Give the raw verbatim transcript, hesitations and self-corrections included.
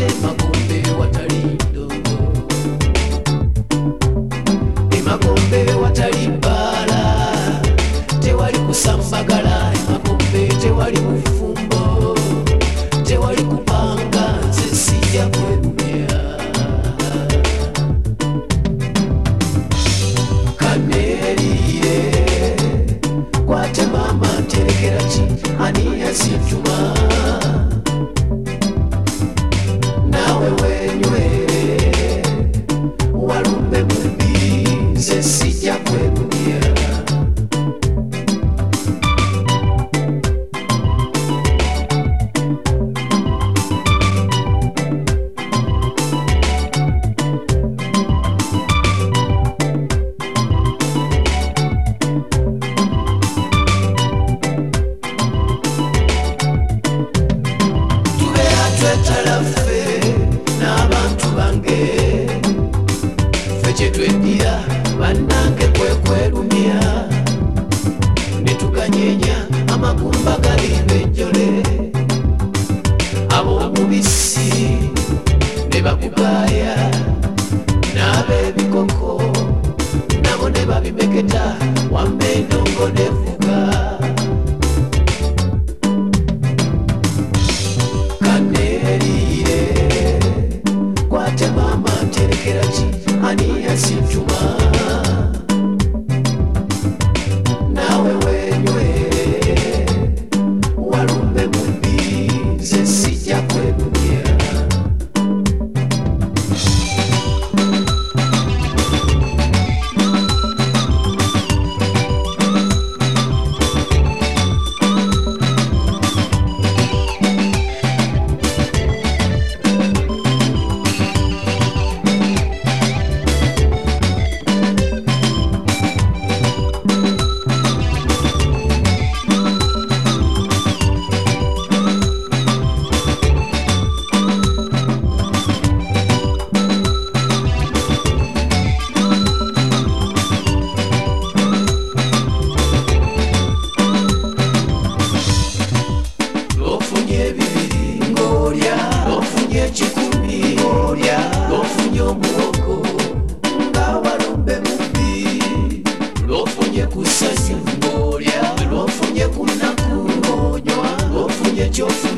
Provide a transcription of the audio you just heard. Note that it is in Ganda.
ate Magombe watali ndongo, e Magombe watali bbala, tewali kusambagala, e Magombe tewali bufumbo, tewali kupanga, nze sijja kwegumya. Kaneriire kwate mama nterekera ki ani yasituma, nawe wenywere walumbe mumbi, nze sijja kwegumya. N'abantu bange ffe kyetwedira bannange kwe kwerumya, ne tuganyeenya amagumba galimba enjole, ab'omubisi ne bakugaaya, n'ab'ebikoko nabo ne babimeketa, wamma endongo nevuga. Kwate mama nterekera ki ani yasituma, nawe wenywere walumbe mumbi, nze sijja kwegumya. Ekikumi olya l'ofunye omuwogo nga walumbe mubbi, l'ofunye ku ssanyu ng'olya, l'ofunye ku nnaku ng'onywa, l'ofunye ky'ofunye